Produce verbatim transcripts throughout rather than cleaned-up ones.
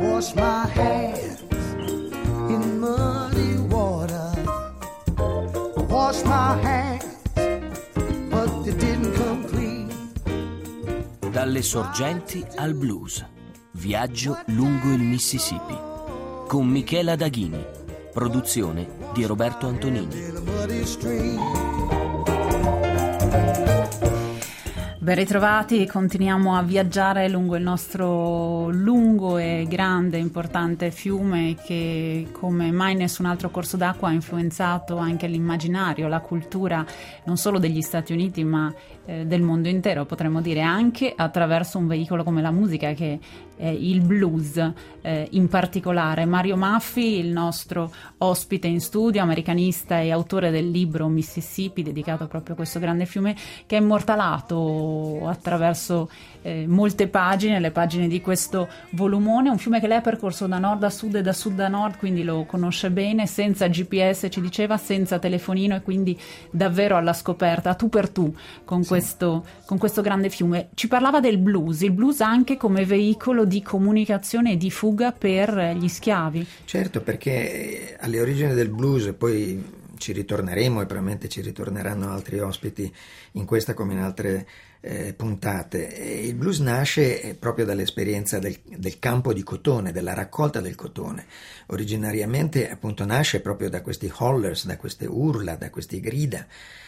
wash my hands in muddy water. Wash my hands, but they didn't come clean. Dalle sorgenti al blues. Viaggio lungo il Mississippi. Con Michela Daghini. Produzione di Roberto Antonini. Ben ritrovati, continuiamo a viaggiare lungo il nostro lungo e grande, importante fiume che come mai nessun altro corso d'acqua ha influenzato anche l'immaginario, la cultura non solo degli Stati Uniti ma eh, del mondo intero, potremmo dire, anche attraverso un veicolo come la musica che è il blues eh, in particolare. Mario Maffi, il nostro ospite in studio, americanista e autore del libro Mississippi, dedicato proprio a questo grande fiume che è immortalato attraverso eh, molte pagine, le pagine di questo volumone, un fiume che lei ha percorso da nord a sud e da sud a nord, quindi lo conosce bene, senza G P S, ci diceva, senza telefonino, e quindi davvero alla scoperta, tu per tu, con, sì. questo, con questo grande fiume. Ci parlava del blues, il blues anche come veicolo di comunicazione e di fuga per gli schiavi. Certo, perché alle origini del blues, poi ci ritorneremo e probabilmente ci ritorneranno altri ospiti in questa come in altre eh, puntate. E il blues nasce proprio dall'esperienza del, del campo di cotone, della raccolta del cotone. Originariamente appunto nasce proprio da questi hollers, da queste urla, da queste grida,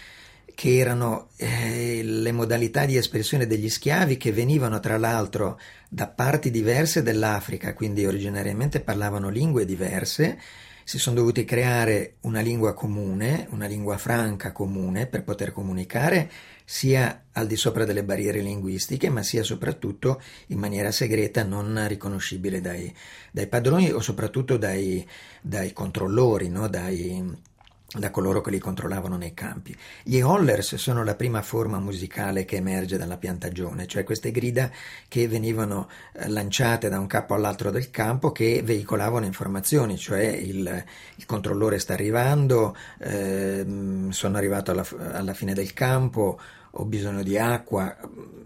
che erano eh, le modalità di espressione degli schiavi, che venivano tra l'altro da parti diverse dell'Africa, quindi originariamente parlavano lingue diverse. Si sono dovuti creare una lingua comune, una lingua franca comune per poter comunicare sia al di sopra delle barriere linguistiche, ma sia soprattutto in maniera segreta, non riconoscibile dai, dai padroni o soprattutto dai, dai controllori, no? dai, da coloro che li controllavano nei campi. Gli hollers sono la prima forma musicale che emerge dalla piantagione, cioè queste grida che venivano lanciate da un capo all'altro del campo, che veicolavano informazioni, cioè il, il controllore sta arrivando, eh, sono arrivato alla, alla fine del campo, ho bisogno di acqua,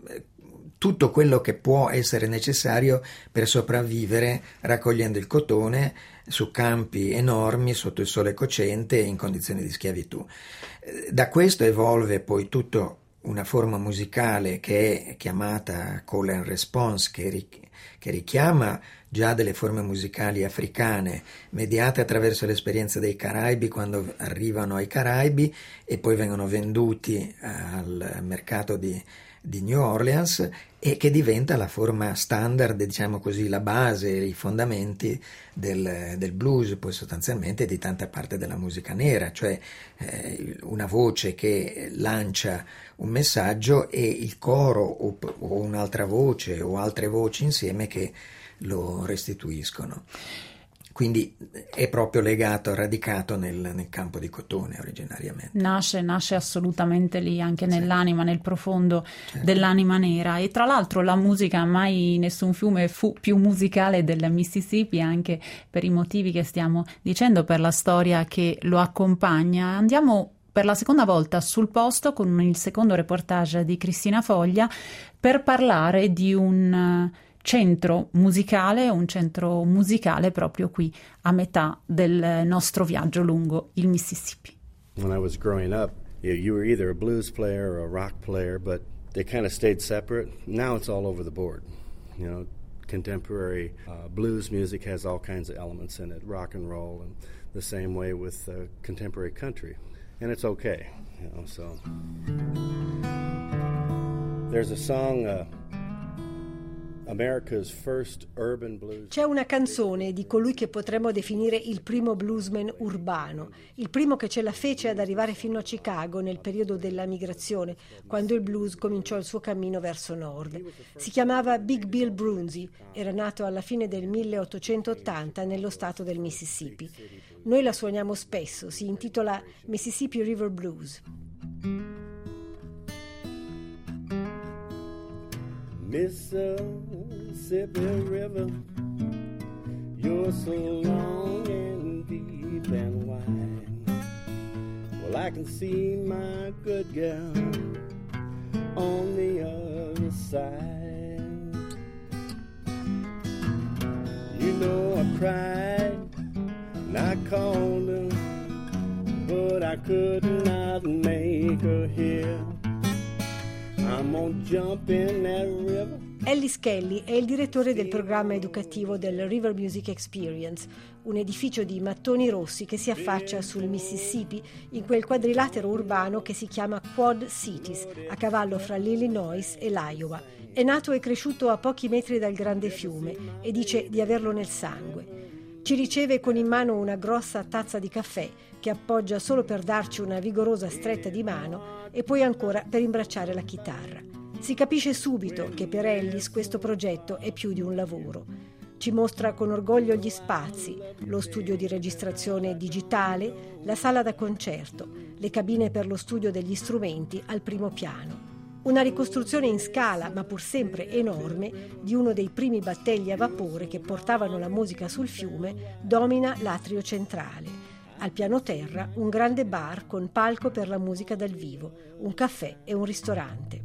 tutto quello che può essere necessario per sopravvivere raccogliendo il cotone su campi enormi sotto il sole cocente in condizioni di schiavitù. Da questo evolve poi tutta una forma musicale che è chiamata call and response, che, ri- che richiama già delle forme musicali africane mediate attraverso l'esperienza dei Caraibi, quando arrivano ai Caraibi e poi vengono venduti al mercato di di New Orleans, e che diventa la forma standard, diciamo così, la base, i fondamenti del, del blues, poi sostanzialmente di tanta parte della musica nera, cioè eh, una voce che lancia un messaggio e il coro o, o un'altra voce o altre voci insieme che lo restituiscono. Quindi è proprio legato, radicato nel, nel campo di cotone originariamente. Nasce, nasce assolutamente lì, anche nell'anima, nel profondo certo. dell'anima nera. E tra l'altro la musica, mai nessun fiume fu più musicale del Mississippi, anche per i motivi che stiamo dicendo, per la storia che lo accompagna. Andiamo per la seconda volta sul posto con il secondo reportage di Cristina Foglia per parlare di un centro musicale, un centro musicale proprio qui a metà del nostro viaggio lungo il Mississippi. When I was growing up, you, you were either a blues player or a rock player, but they kind of stayed separate. Now it's all over the board. You know, contemporary uh, blues music has all kinds of elements in it, rock and roll, and the same way with uh, contemporary country. And it's okay, you know, so. There's a song, uh, America's First Urban Blues. C'è una canzone di colui che potremmo definire il primo bluesman urbano, il primo che ce la fece ad arrivare fino a Chicago nel periodo della migrazione, quando il blues cominciò il suo cammino verso nord. Si chiamava Big Bill Broonzy, era nato alla fine del milleottocentottanta nello stato del Mississippi. Noi la suoniamo spesso, si intitola Mississippi River Blues. Mississippi River, you're so long and deep and wide. Well, I can see my good girl on the other side. You cried, and I called her, but I could not make her hear. I'm gonna jump in that river. Ellis Kelly è il direttore del programma educativo del River Music Experience, un edificio di mattoni rossi che si affaccia sul Mississippi in quel quadrilatero urbano che si chiama Quad Cities, a cavallo fra l'Illinois e l'Iowa. È nato e cresciuto a pochi metri dal grande fiume e dice di averlo nel sangue. Ci riceve con in mano una grossa tazza di caffè che appoggia solo per darci una vigorosa stretta di mano e poi ancora per imbracciare la chitarra. Si capisce subito che per Ellis questo progetto è più di un lavoro. Ci mostra con orgoglio gli spazi, lo studio di registrazione digitale, la sala da concerto, le cabine per lo studio degli strumenti al primo piano. Una ricostruzione in scala, ma pur sempre enorme, di uno dei primi battelli a vapore che portavano la musica sul fiume domina l'atrio centrale. Al piano terra un grande bar con palco per la musica dal vivo, un caffè e un ristorante.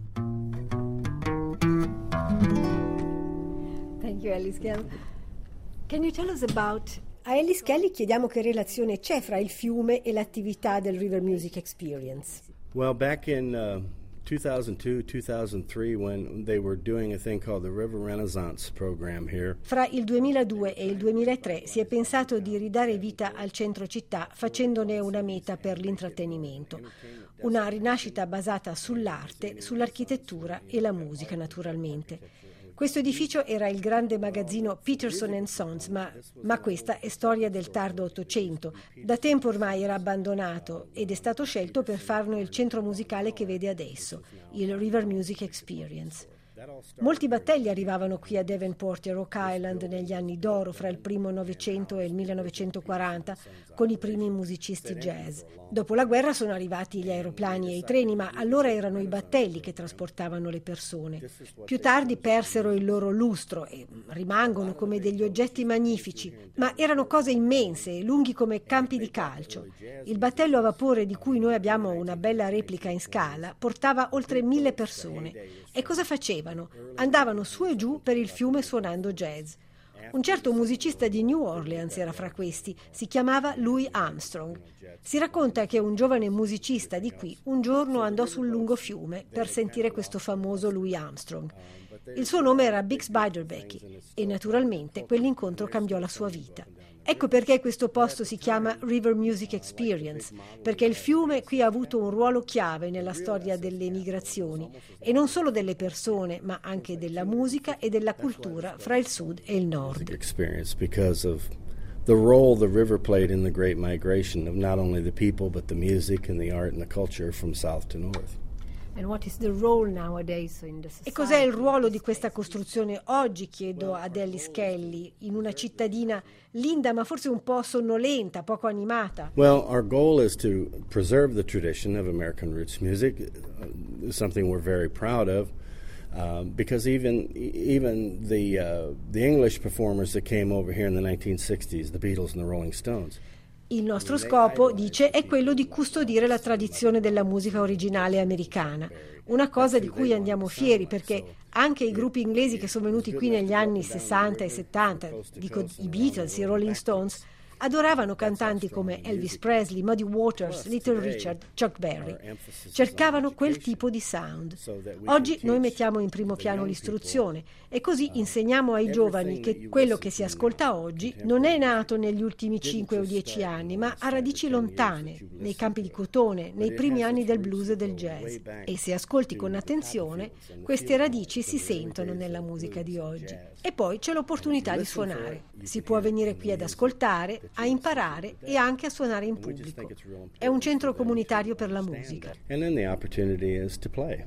Thank you, Ellis Kelly. Can you tell us about... A Ellis Kelly chiediamo che relazione c'è fra il fiume e l'attività del River Music Experience. Well, back in uh, two thousand two, two thousand three, when they were doing a thing called the River Renaissance program here. Fra il duemiladue e il duemilatré si è pensato di ridare vita al centro città facendone una meta per l'intrattenimento. Una rinascita basata sull'arte, sull'architettura e la musica, naturalmente. Questo edificio era il grande magazzino Peterson and Sons, ma, ma questa è storia del tardo Ottocento. Da tempo ormai era abbandonato ed è stato scelto per farne il centro musicale che vede adesso, il River Music Experience. Molti battelli arrivavano qui a Davenport e Rock Island negli anni d'oro fra il primo Novecento e il millenovecentoquaranta con i primi musicisti jazz. Dopo la guerra sono arrivati gli aeroplani e i treni, ma allora erano i battelli che trasportavano le persone. Più tardi persero il loro lustro e rimangono come degli oggetti magnifici, ma erano cose immense, lunghi come campi di calcio. Il battello a vapore di cui noi abbiamo una bella replica in scala portava oltre mille persone. E cosa facevano? Andavano su e giù per il fiume suonando jazz. Un certo musicista di New Orleans era fra questi, si chiamava Louis Armstrong. Si racconta che un giovane musicista di qui un giorno andò sul lungo fiume per sentire questo famoso Louis Armstrong. Il suo nome era Bix Beiderbecke e naturalmente quell'incontro cambiò la sua vita. Ecco perché questo posto si chiama River Music Experience, perché il fiume qui ha avuto un ruolo chiave nella storia delle migrazioni, e non solo delle persone, ma anche della musica e della cultura fra il sud e il nord. Because of the role the river played in the great migration of not only the people but the music and the art and the culture from south to north. And what is the role nowadays in the society? E cos'è il ruolo di questa costruzione oggi, chiedo ad Ellis Kelly, in una cittadina linda ma forse un po' sonnolenta, poco animata? Well, our goal is to preserve the tradition of American roots music, uh, something we're very proud of. Uh, because even even the uh, the English performers that came over here in the nineteen sixties, the Beatles and the Rolling Stones. Il nostro scopo, dice, è quello di custodire la tradizione della musica originale americana, una cosa di cui andiamo fieri perché anche i gruppi inglesi che sono venuti qui negli anni sessanta e settanta, dico i Beatles, i Rolling Stones, adoravano cantanti come Elvis Presley, Muddy Waters, Little Richard, Chuck Berry. Cercavano quel tipo di sound. Oggi noi mettiamo in primo piano l'istruzione e così insegniamo ai giovani che quello che si ascolta oggi non è nato negli ultimi cinque o dieci anni, ma ha radici lontane, nei campi di cotone, nei primi anni del blues e del jazz. E se ascolti con attenzione, queste radici si sentono nella musica di oggi. E poi c'è l'opportunità di suonare. Si può venire qui ad ascoltare, a imparare e anche a suonare in pubblico. È un centro comunitario per la musica. And then the opportunity is to play.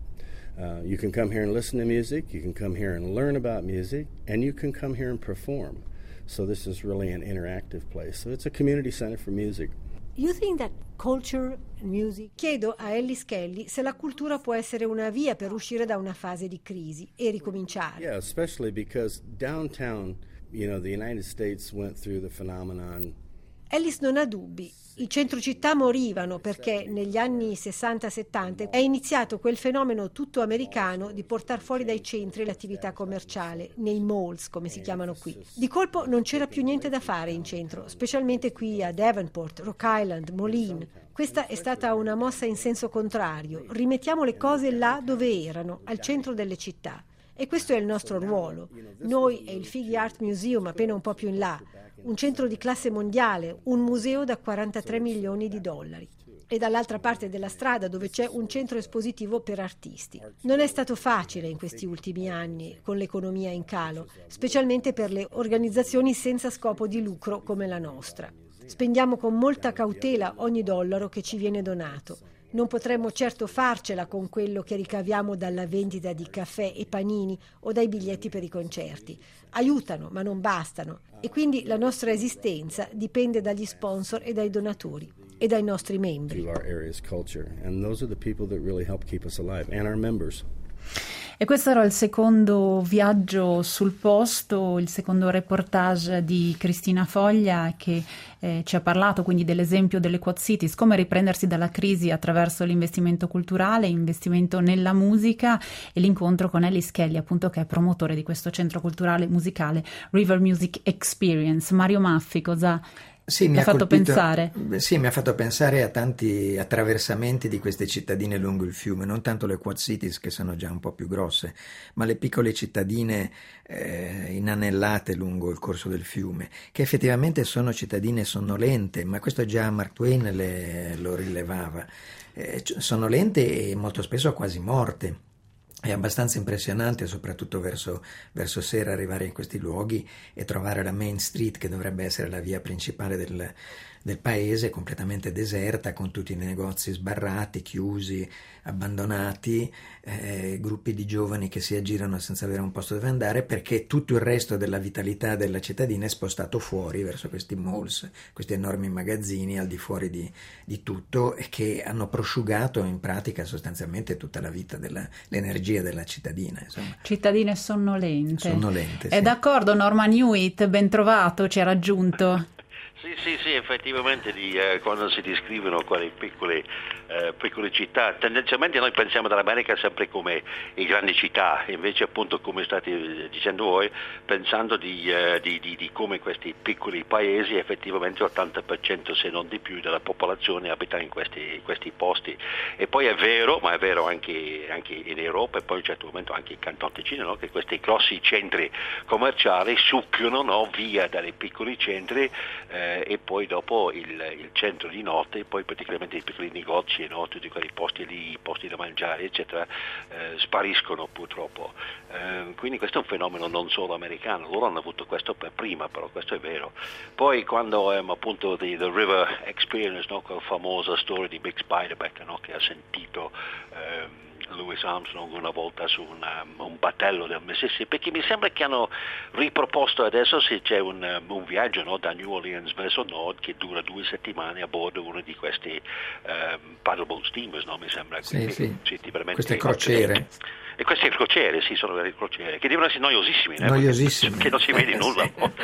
Uh, you can come here and listen to music, you can come here and learn about music, and you can come here and perform. So this is really an interactive place. So it's a community center for music. You think that culture and music... Chiedo a Ellis Kelly se la cultura può essere una via per uscire da una fase di crisi e ricominciare. Yeah, especially because downtown, you know, the United States went through the phenomenon Ellis non ha dubbi. I centro città morivano perché negli anni sessanta settanta è iniziato quel fenomeno tutto americano di portare fuori dai centri l'attività commerciale, nei malls come si chiamano qui. Di colpo non c'era più niente da fare in centro, specialmente qui a Davenport, Rock Island, Moline. Questa è stata una mossa in senso contrario. Rimettiamo le cose là dove erano, al centro delle città. E questo è il nostro ruolo. Noi e il Figge Art Museum appena un po' più in là, un centro di classe mondiale, un museo da quarantatré milioni di dollari. E dall'altra parte della strada dove c'è un centro espositivo per artisti. Non è stato facile in questi ultimi anni con l'economia in calo, specialmente per le organizzazioni senza scopo di lucro come la nostra. Spendiamo con molta cautela ogni dollaro che ci viene donato. Non potremmo certo farcela con quello che ricaviamo dalla vendita di caffè e panini o dai biglietti per i concerti. Aiutano, ma non bastano. E quindi la nostra esistenza dipende dagli sponsor e dai donatori e dai nostri membri. E questo era il secondo viaggio sul posto, il secondo reportage di Cristina Foglia che eh, ci ha parlato quindi dell'esempio delle Quad Cities, come riprendersi dalla crisi attraverso l'investimento culturale, investimento nella musica, e l'incontro con Ellis Kelly, appunto, che è promotore di questo centro culturale musicale River Music Experience. Mario Maffi, cosa Sì, mi ha fatto colpito, pensare? Sì, mi ha fatto pensare a tanti attraversamenti di queste cittadine lungo il fiume, non tanto le Quad Cities che sono già un po' più grosse, ma le piccole cittadine eh, inanellate lungo il corso del fiume, che effettivamente sono cittadine sonnolente, ma questo già Mark Twain le, lo rilevava, eh, sonnolente e molto spesso quasi morte. È abbastanza impressionante, soprattutto verso, verso sera, arrivare in questi luoghi e trovare la Main Street, che dovrebbe essere la via principale del, del paese, completamente deserta, con tutti i negozi sbarrati, chiusi, abbandonati, eh, gruppi di giovani che si aggirano senza avere un posto dove andare, perché tutto il resto della vitalità della cittadina è spostato fuori verso questi malls, questi enormi magazzini al di fuori di, di tutto, e che hanno prosciugato in pratica sostanzialmente tutta la vita, della, l'energia della cittadina. Insomma. Cittadine sonnolente. Sonnolente, È sì. d'accordo, Norman Hewitt, ben trovato, ci ha raggiunto. Sì, sì, sì, effettivamente di, eh, quando si descrivono quelle piccole, eh, piccole città, tendenzialmente noi pensiamo dall'America sempre come le grandi città, invece appunto, come state dicendo voi, pensando di, eh, di, di, di come questi piccoli paesi, effettivamente l'ottanta per cento se non di più della popolazione abita in questi, questi posti. E poi è vero, ma è vero anche, anche in Europa e poi in un certo momento anche in Canton Ticino, no? Che questi grossi centri commerciali succhiano, no? Via dai piccoli centri, eh, e poi dopo il, il centro di notte, poi praticamente i piccoli negozi, no? Tutti quei posti lì, posti da mangiare eccetera, eh, spariscono purtroppo. Eh, quindi questo è un fenomeno non solo americano, loro hanno avuto questo per prima, però questo è vero. Poi quando um, appunto the, the River Experience, no? Quella famosa storia di Bix Beiderbecke, no? Che ha sentito um, Louis Armstrong una volta su una, un battello del Mississippi, che mi sembra che hanno riproposto adesso, se c'è un, un viaggio, no? Da New Orleans verso nord che dura due settimane a bordo uno di questi um, paddleboat steamers, no? Mi sembra. Sì, Quindi, sì. sì, Queste crociere. E queste crociere, sì, sono vere crociere, che devono essere noiosissime, eh? Noiosissime. Che non si vede nulla.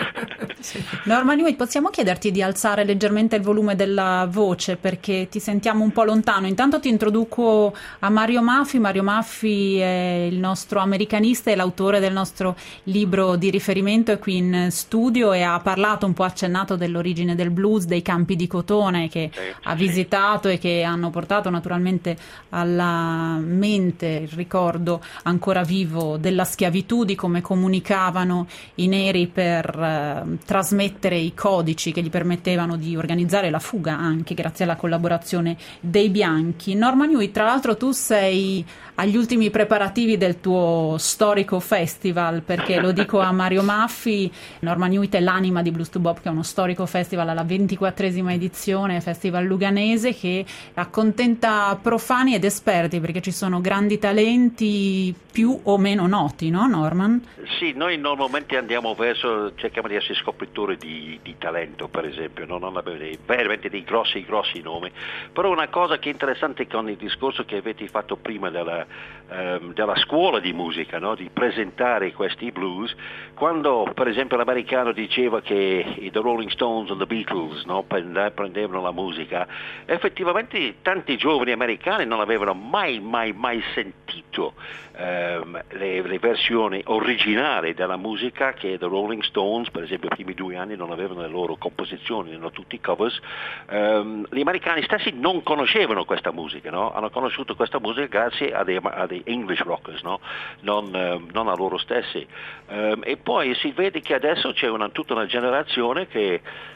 Sì. Norman Hewitt, possiamo chiederti di alzare leggermente il volume della voce perché ti sentiamo un po' lontano. Intanto ti introduco a Mario Maffi. Mario Maffi è il nostro americanista e l'autore del nostro libro di riferimento, è qui in studio e ha parlato, un po' accennato, dell'origine del blues, dei campi di cotone che sì, ha sì. visitato e che hanno portato naturalmente alla mente il ricordo ancora vivo della schiavitù, di come comunicavano i neri per eh, trasmettere i codici che gli permettevano di organizzare la fuga, anche grazie alla collaborazione dei bianchi. Norman Hewitt, tra l'altro tu sei agli ultimi preparativi del tuo storico festival, perché lo dico a Mario Maffi, Norman Hewitt è l'anima di Blues to Bop, che è uno storico festival alla ventiquattresima edizione, festival luganese, che accontenta profani ed esperti, perché ci sono grandi talenti più o meno noti, no Norman? Sì, noi normalmente andiamo verso, cerchiamo di essere scop- scopritore di, di talento, per esempio, no? Non aveva dei, veramente dei grossi grossi nomi. Però una cosa che è interessante con il discorso che avete fatto prima della, ehm, della scuola di musica, no? Di presentare questi blues, quando per esempio l'americano diceva che i The Rolling Stones o The Beatles, no? prendevano la musica, effettivamente tanti giovani americani non avevano mai mai mai sentito ehm, le, le versioni originali della musica che The Rolling Stones, per esempio, i primi due anni non avevano le loro composizioni, erano tutti covers. Um, gli americani stessi non conoscevano questa musica, no? Hanno conosciuto questa musica grazie a dei, a dei English rockers, no? non, um, non a loro stessi. Um, e poi si vede che adesso c'è una, tutta una generazione che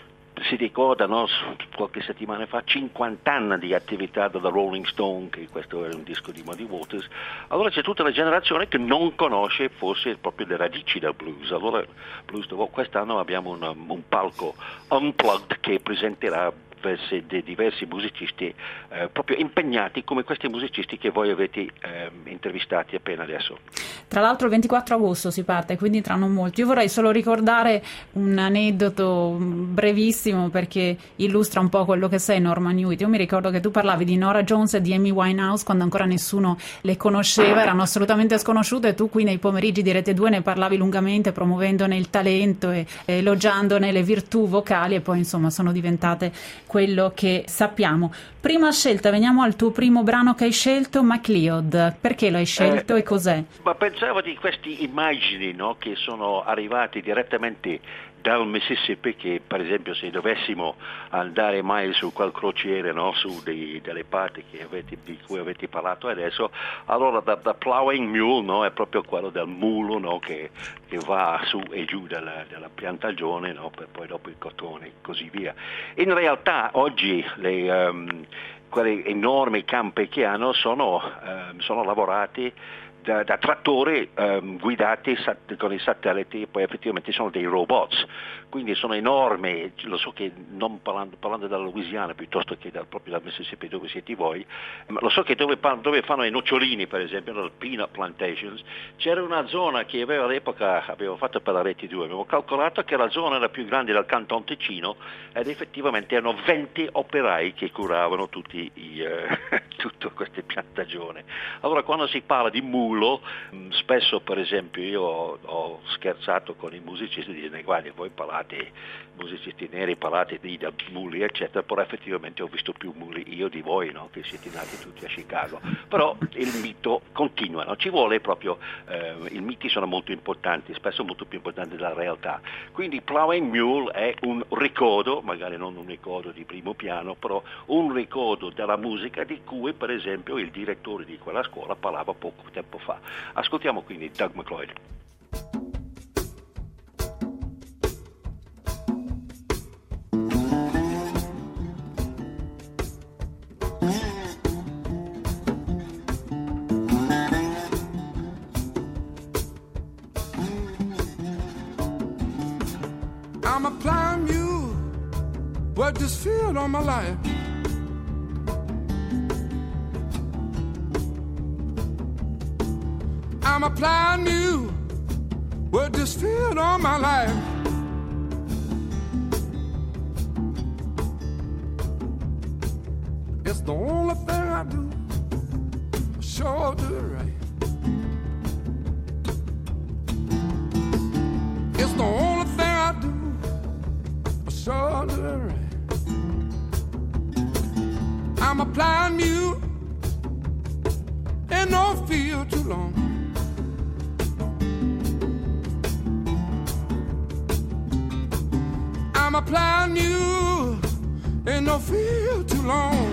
si ricorda, no, qualche settimana fa, cinquanta anni di attività della Rolling Stone, che questo era un disco di Muddy Waters. Allora c'è tutta la generazione che non conosce forse proprio le radici del blues. Allora blues, quest'anno abbiamo una, un palco unplugged che presenterà diversi, di diversi musicisti eh, proprio impegnati come questi musicisti che voi avete eh, intervistati appena adesso. Tra l'altro il ventiquattro agosto si parte, quindi tra non molto. Io vorrei solo ricordare un aneddoto brevissimo perché illustra un po' quello che sei, Norman Hewitt. Io mi ricordo che tu parlavi di Norah Jones e di Amy Winehouse quando ancora nessuno le conosceva, erano assolutamente sconosciute, e tu qui nei pomeriggi di Rete due ne parlavi lungamente, promuovendone il talento e elogiandone le virtù vocali, e poi insomma sono diventate quello che sappiamo. Prima scelta, veniamo al tuo primo brano che hai scelto, MacLeod. Perché l'hai scelto eh, e cos'è? Ma pensavo di queste immagini, no, che sono arrivate direttamente dal Mississippi, che per esempio se dovessimo andare mai su quel crociere, no, su dei, delle parti che avete, di cui avete parlato adesso, allora the, the plowing mule, no, è proprio quello del mulo, no, che, che va su e giù dalla, dalla piantagione, no, per poi dopo il cotone e così via. In realtà oggi le, um, quelle enormi campi che hanno sono, um, sono lavorati Da, da trattori um, guidati sat- con i satelliti, e poi effettivamente sono dei robots, quindi sono enormi. Lo so che non parlando, parlando della Louisiana piuttosto che dal, proprio dal Mississippi dove siete voi, ma lo so che dove, dove fanno i nocciolini, per esempio nel peanut plantations, c'era una zona che aveva all'epoca, avevo fatto per la Rete due, avevo calcolato che la zona era più grande del Canton Ticino, ed effettivamente erano venti operai che curavano tutti i, uh, tutte queste piantagioni. Allora quando si parla di mulo, spesso per esempio io ho, ho scherzato con i musicisti dicendo guarda, voi parlate, musicisti neri parlate di da muli eccetera, però effettivamente ho visto più muli io di voi, no? Che siete nati tutti a Chicago. Però il mito continua, no? Ci vuole proprio eh, i miti sono molto importanti, spesso molto più importanti della realtà. Quindi Plowing Mule è un ricordo, magari non un ricordo di primo piano, però un ricordo della musica di cui per esempio il direttore di quella scuola parlava poco tempo fa. Ascoltiamo quindi Doug MacLeod. I'm a plowing mule, worked this field all my life. I'm a plowing mule, worked this field all my life. It's the only thing I do, sure do it right. It's the only thing I do, sure do it right. I'm a plowing mule, ain't no field too long. I'm a plowing mule, ain't no field too long.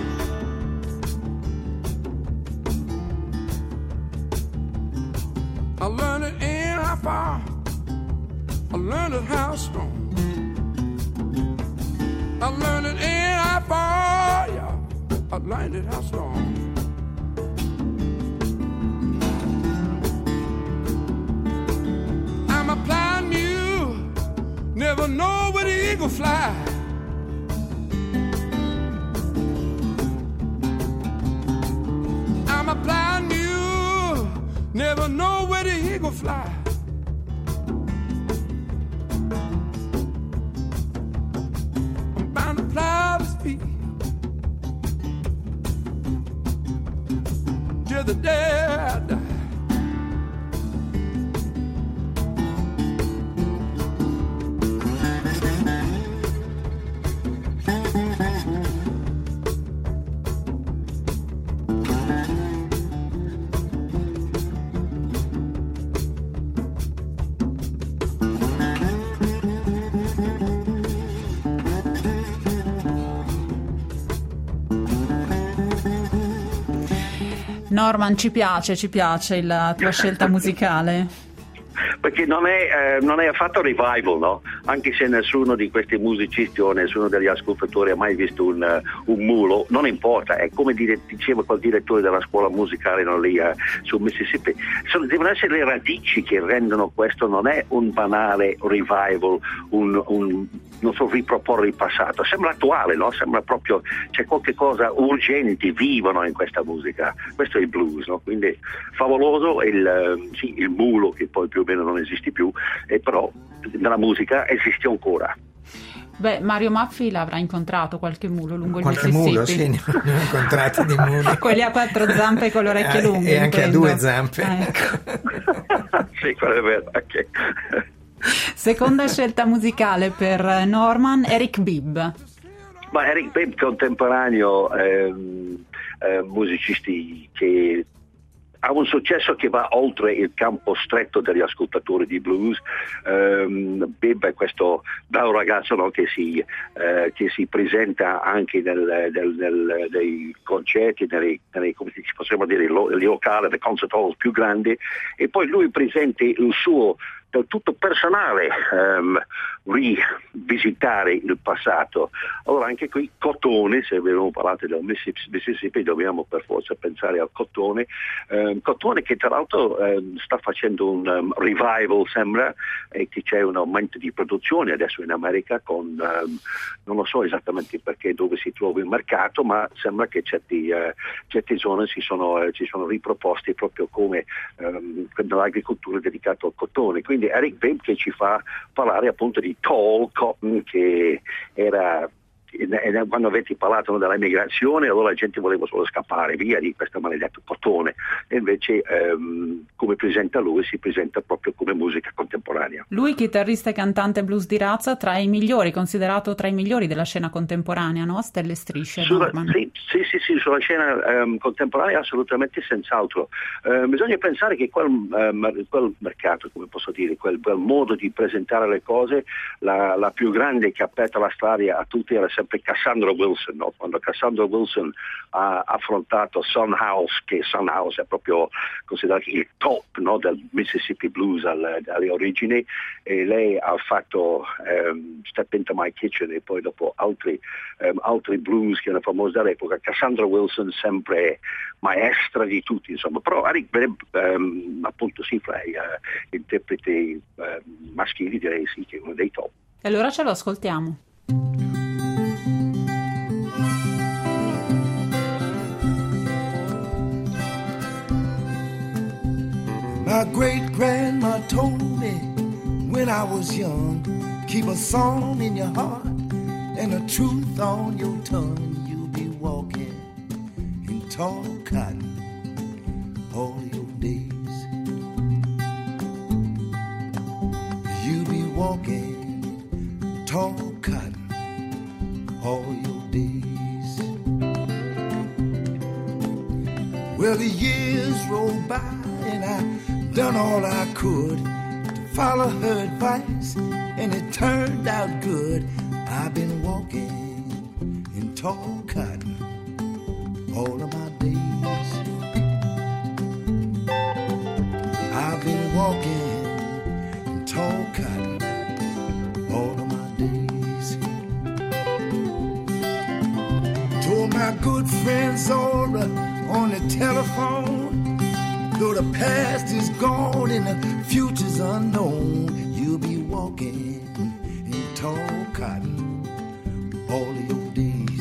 I learned it ain't how far, I learned it how strong. I learned it ain't how far, yeah, I learned it how strong. I'm a plowing mule, never know where the eagle fly. I'm a plowing mule, never know where the eagle fly. with the dead. Norman, ci piace, ci piace la tua scelta musicale? Perché non è, eh, non è affatto revival, no? Anche se nessuno di questi musicisti o nessuno degli ascoltatori ha mai visto un, uh, un mulo, non importa, è come dire, diceva quel direttore della scuola musicale, no, lì uh, sul Mississippi, sono, devono essere le radici che rendono questo, non è un banale revival, un, un non so, riproporre il passato, sembra attuale, no? Sembra proprio, c'è qualche cosa urgente, vivono in questa musica, questo è il blues, no? Quindi favoloso il, sì, il mulo che poi più o meno non esiste più, e però nella musica esiste ancora. Beh, Mario Maffi l'avrà incontrato qualche mulo lungo il qualche Mississippi. Mulo, sì, ne ho incontrati di muli. Quelli a quattro zampe con le orecchie lunghe. E anche intendo. a due zampe. Ah, ecco. Sì, quello è vero, okay. Seconda scelta musicale per Norman, Eric Bibb. Ma Eric Bibb contemporaneo, ehm, eh, musicisti che ha un successo che va oltre il campo stretto degli ascoltatori di blues. Um, Bibb è questo bravo ragazzo, no, che, si, uh, che si presenta anche nel, nel, nel, nei concerti, nei, nei, come si possiamo dire, gli locali, nei concert hall più grandi, e poi lui presenta il suo del tutto personale um, rivisitare il passato. Allora anche qui cotone, se abbiamo parlato del Mississippi dobbiamo per forza pensare al cotone, um, cotone che tra l'altro um, sta facendo un um, revival, sembra, e che c'è un aumento di produzione adesso in America con, um, non lo so esattamente perché, dove si trova il mercato, ma sembra che certi, uh, certe zone si sono, uh, si sono riproposti proprio come um, nell'agricoltura dedicata al cotone. Quindi Eric Bibb che ci fa parlare appunto di tall cotton, che era quando avete parlato dell'emigrazione, allora la gente voleva solo scappare via di questo maledetto cotone, e invece ehm, come presenta lui si presenta proprio come musica contemporanea. Lui, chitarrista e cantante blues di razza, tra i migliori, considerato tra i migliori della scena contemporanea, no? Stelle Strisce. Sulla, sì, sì, sì, sì, sulla scena um, contemporanea assolutamente, senz'altro. Uh, bisogna pensare che quel, um, quel mercato, come posso dire, quel, quel modo di presentare le cose, la, la più grande che ha aperto la strada a tutti era sempre Cassandra Wilson, no? Quando Cassandra Wilson ha affrontato Son House, che Son House è proprio considerato il top, no, del Mississippi Blues alle, alle origini, e lei ha fatto um, Step Into My Kitchen e poi dopo altri, um, altri blues che erano famosi dall'epoca. Cassandra Wilson sempre maestra di tutti, insomma, però Eric Bibb um, appunto sì, fra i uh, interpreti uh, maschili direi sì che è uno dei top. E allora ce lo ascoltiamo. My great-grandma told me when I was young, keep a song in your heart and the truth on your tongue. You'll be walking in tall cotton all your days. You'll be walking tall cotton all your days. Well, the years roll by and I done all I could to follow her advice, and it turned out good. I've been walking in tall cotton all of my days. I've been walking in tall cotton all of my days. Told my good friend Zora on the telephone, though the past is gone and the future's unknown, you'll be walking in tall cotton all of your days.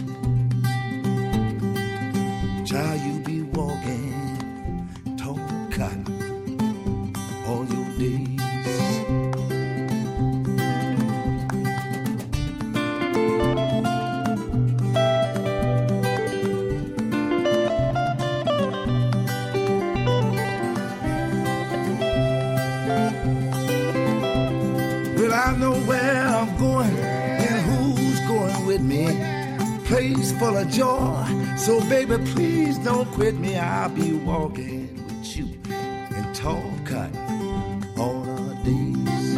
Child, you'll be walking tall cotton all your days. blues full of joy. So baby, please don't quit me. I'll be walking with you in tall cotton all our days.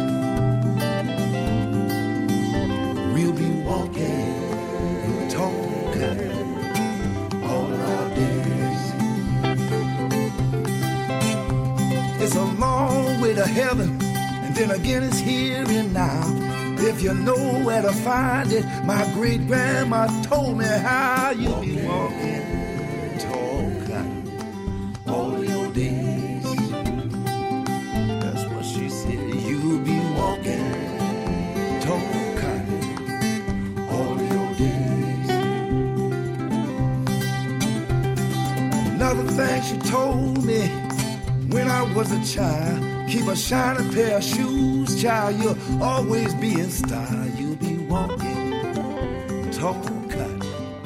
We'll be walking in tall cotton all our days. It's a long way to heaven, and then again it's here and now. If you know where to find it, my great grandma told me how. You'll be walking tall cotton all your days. That's what she said. You'll be walking tall cotton all your days. Another thing she told me when I was a child, keep a shiny pair of shoes, child. You'll always be in style. You'll be walking tall cotton.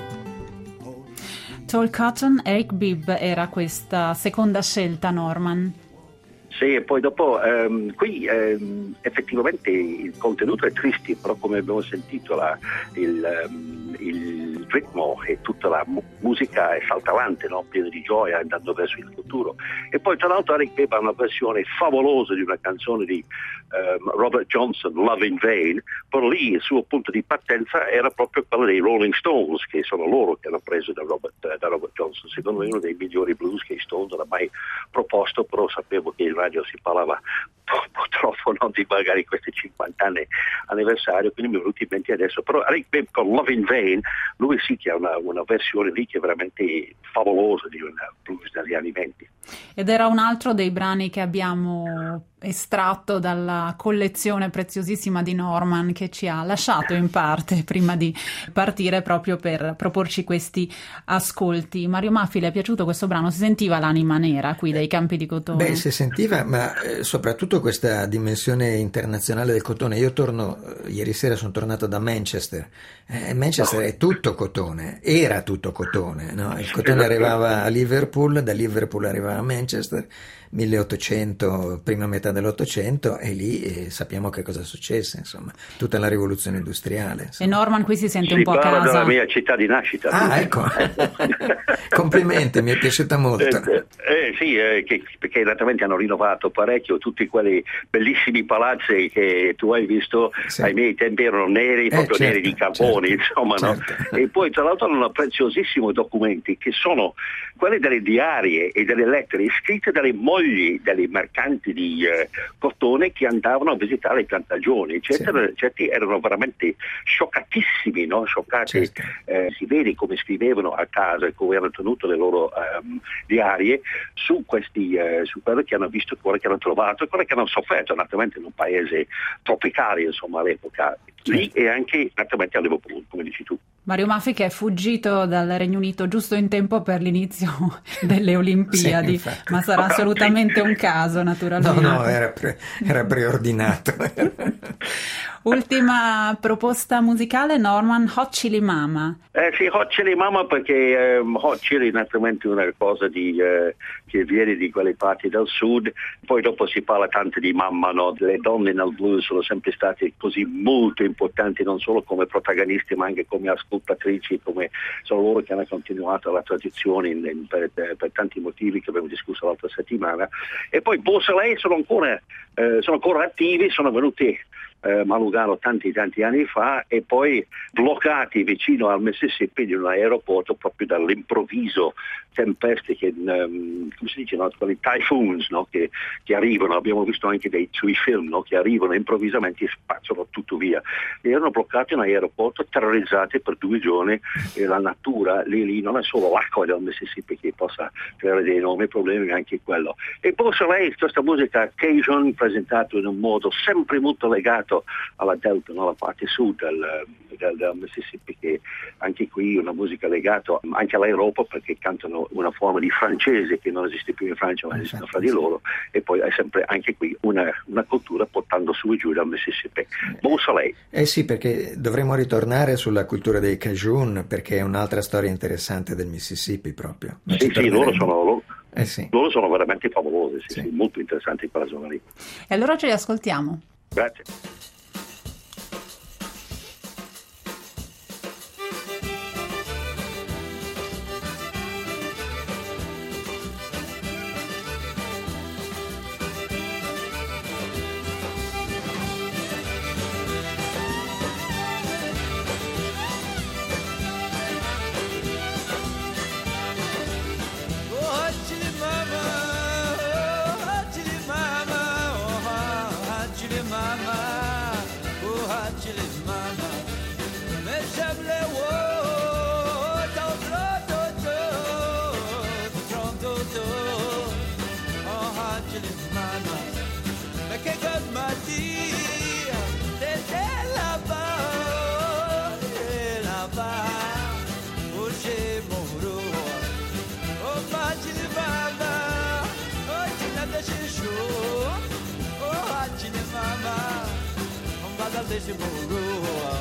Tall Cotton, Eric Bibb era questa seconda scelta, Norman. Sì, e poi dopo ehm, qui ehm, effettivamente il contenuto è triste, però come abbiamo sentito la, il, um, il ritmo e tutta la mu- musica è saltellante, no? Piena di gioia, andando verso il futuro. E poi tra l'altro Eric Bibb ha una versione favolosa di una canzone di um, Robert Johnson, Love in Vain, però lì il suo punto di partenza era proprio quello dei Rolling Stones, che sono loro che hanno preso da Robert, da Robert Johnson. Secondo me uno dei migliori blues che i Stones hanno mai proposto, però sapevo che in radio si parlava purtroppo non di magari questi cinquanta anni anniversario, quindi mi è venuto in mente adesso. Però Eric Bibb con Love in Vain, lui sì che ha una, una versione lì che è veramente favolosa di un blues degli anni venti. Ed era un altro dei brani che abbiamo estratto dalla collezione preziosissima di Norman, che ci ha lasciato in parte prima di partire proprio per proporci questi ascolti. Mario Maffi, le è piaciuto questo brano? Si sentiva l'anima nera qui dai campi di cotone? Beh, si sentiva, ma eh, soprattutto questa dimensione internazionale del cotone. Io torno, eh, ieri sera sono tornato da Manchester. Eh, Manchester è tutto cotone, era tutto cotone, no? Il cotone arrivava a Liverpool, da Liverpool arrivava a Manchester, milleottocento, prima metà dell'Ottocento, e lì eh, sappiamo che cosa successe, insomma, tutta la rivoluzione industriale. Insomma. E Norman qui si sente si un po' a casa. della mia città di nascita. Ah, ecco. Complimenti, mi è piaciuta molto. Eh, eh, sì, eh, che, perché esattamente hanno rinnovato parecchio tutti quelli bellissimi palazzi che tu hai visto, sì. Ai miei tempi erano neri, eh, proprio certo, neri di carbone, certo, insomma, certo. No? E poi tra l'altro hanno preziosissimi documenti che sono quelli delle diarie e delle lettere scritte dalle mogli dei mercanti di eh, cotone che andavano a visitare le piantagioni, eccetera. Sì. Certi erano veramente scioccatissimi, no? Scioccati, certo. eh, si vede come scrivevano a casa e come hanno tenuto le loro um, diarie su questi, eh, su quello che hanno visto, quello che hanno trovato e quello che hanno sofferto, naturalmente in un paese tropicale, insomma, all'epoca. Lì e anche naturalmente a Liverpool, come dici tu. Mario Maffi, che è fuggito dal Regno Unito giusto in tempo per l'inizio delle Olimpiadi, sì, ma sarà assolutamente un caso, naturalmente. No, no, era, pre- era preordinato. Ultima proposta musicale, Norman, Hot Chili Mama. Eh sì, Hot Chili Mama, perché um, Hot Chili è naturalmente una cosa di, uh, che viene di quelle parti del sud. Poi dopo si parla tanto di mamma, no? Le donne nel blues sono sempre state così molto importanti, non solo come protagonisti ma anche come ascoltatrici, come sono loro che hanno continuato la tradizione in, in, per, per tanti motivi che abbiamo discusso l'altra settimana. E poi Beausoleil sono ancora, eh, sono ancora attivi, sono venuti Eh, a Lugano tanti tanti anni fa e poi bloccati vicino al Mississippi di un aeroporto proprio dall'improvviso tempeste che um, come si dice, no? Quelli typhoons, no? che, che arrivano, abbiamo visto anche dei sui film, no? Che arrivano improvvisamente e spazzano tutto via, e erano bloccati in un aeroporto, terrorizzati per due giorni, e la natura lì, lì non è solo l'acqua del Mississippi che possa creare dei enormi problemi, ma anche quello. E poi lei questa musica Cajun presentato in un modo sempre molto legato alla delta, no? La parte sud del, del, del Mississippi, che anche qui è una musica legata anche all'Europa, perché cantano una forma di francese che non esiste più in Francia ma esistono fra di loro, e poi è sempre anche qui una, una cultura portando su e giù dal Mississippi. Beausoleil. Eh sì, perché dovremmo ritornare sulla cultura dei Cajun, perché è un'altra storia interessante del Mississippi proprio. Ma sì, sì, loro sono loro. Eh sì. Loro sono veramente favolosi, sì, sì. Sì, molto interessanti quella zona lì. E allora ce li ascoltiamo. Grazie. Angeles mama, mais j'aime les wots, Toronto, Toronto, oh Angeles mama, mais quelqu'un m'a dit, t'étais là-bas, et là-bas, où j'ai mon roi, oh Angeles mama, oh tu n'as pas chaud, oh Angeles mama. Vada desse morro.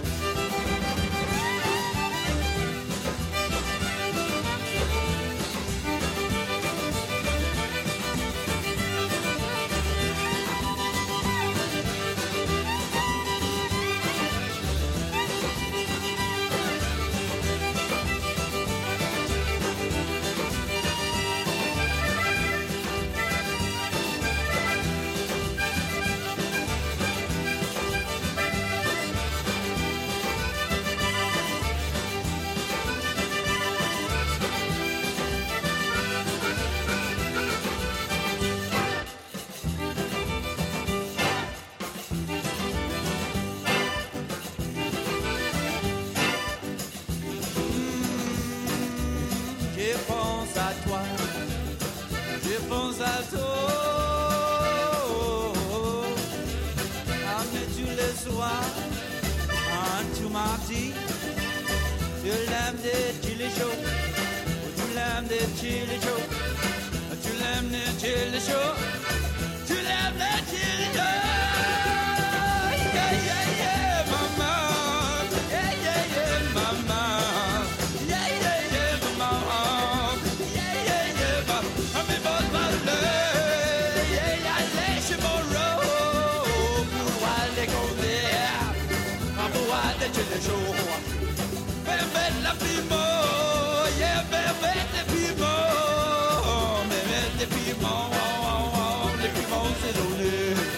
Tu m'as dit, tu l'aimes des chili show, tu l'aimes des chili show, tu l'aimes des chili show, tu l'aimes des chili show. Yeah, yeah, yeah, mama. Yeah, yeah, yeah, mama. Yeah, yeah, yeah, mama. Yeah, yeah, yeah, mama. I'm in both my love. Yeah, yeah, yeah, she more road. While they go there, I'm the one that you the show. Baby, la primo. Yeah, baby, the primo. Baby, the primo. The primo, c'est donné.